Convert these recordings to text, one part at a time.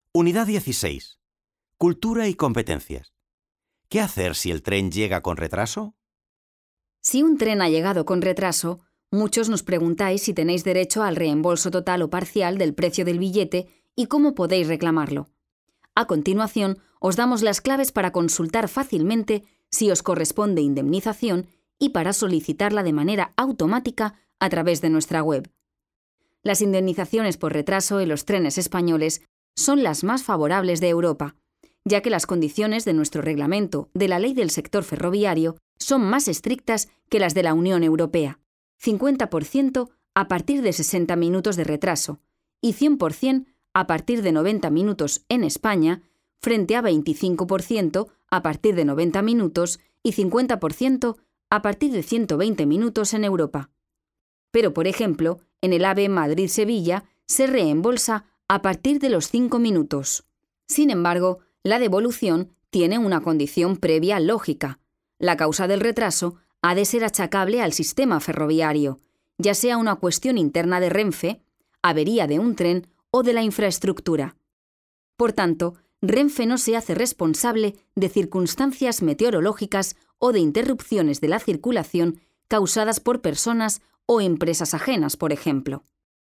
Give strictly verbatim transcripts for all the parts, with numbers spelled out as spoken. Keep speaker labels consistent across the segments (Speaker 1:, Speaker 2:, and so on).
Speaker 1: Unidad dieciséis. Cultura y competencias. ¿Qué hacer si el tren llega con retraso?
Speaker 2: Si un tren ha llegado con retraso, muchos nos preguntáis si tenéis derecho al reembolso total o parcial del precio del billete y cómo podéis reclamarlo. A continuación, os damos las claves para consultar fácilmente si os corresponde indemnización y para solicitarla de manera automática a través de nuestra web. Las indemnizaciones por retraso en los trenes españoles son las más favorables de Europa, ya que las condiciones de nuestro reglamento de la Ley del Sector Ferroviario son más estrictas que las de la Unión Europea, cincuenta por ciento a partir de sesenta minutos de retraso y cien por ciento a partir de noventa minutos en España, frente a veinticinco por ciento a partir de noventa minutos y cincuenta por ciento a partir de ciento veinte minutos en Europa. Pero, por ejemplo, en el AVE Madrid-Sevilla se reembolsa a partir de los cinco minutos. Sin embargo, la devolución tiene una condición previa lógica. La causa del retraso ha de ser achacable al sistema ferroviario, ya sea una cuestión interna de Renfe, avería de un tren o de la infraestructura. Por tanto, Renfe no se hace responsable de circunstancias meteorológicas o de interrupciones de la circulación causadas por personas o empresas ajenas, por ejemplo.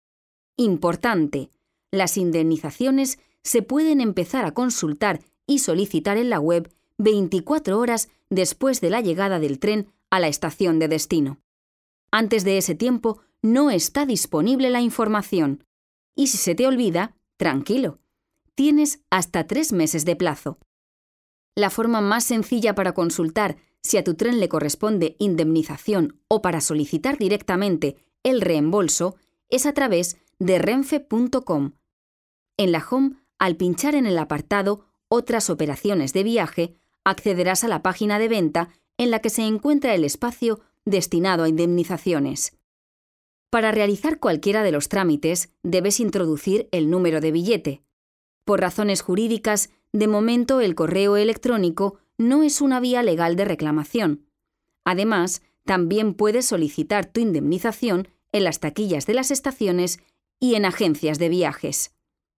Speaker 2: Importante: las indemnizaciones se pueden empezar a consultar y solicitar en la web veinticuatro horas después de la llegada del tren a la estación de destino. Antes de ese tiempo no está disponible la información. Y si se te olvida, tranquilo, tienes hasta tres meses de plazo. La forma más sencilla para consultar si a tu tren le corresponde indemnización o para solicitar directamente el reembolso es a través de renfe punto com. En la home, al pinchar en el apartado Otras operaciones de viaje, accederás a la página de venta en la que se encuentra el espacio destinado a indemnizaciones. Para realizar cualquiera de los trámites, debes introducir el número de billete. Por razones jurídicas, de momento el correo electrónico no es una vía legal de reclamación. Además, también puedes solicitar tu indemnización en las taquillas de las estaciones y en agencias de viajes.